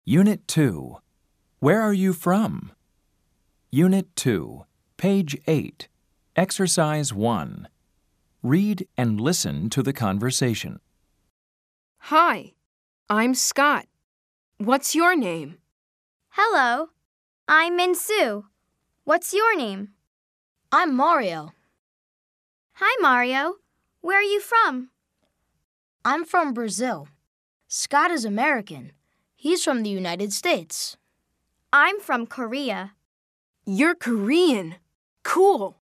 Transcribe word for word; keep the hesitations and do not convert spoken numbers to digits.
Unit two. Where are you from? Unit two, page eight, Exercise one. Read and listen to the conversation. Hi, I'm Scott. What's your name? Hello, I'm Minsu. What's your name? I'm Mario. Hi, Mario. Where are you from? I'm from Brazil. Scott is American. He's from the United States. I'm from Korea. You're Korean. Cool.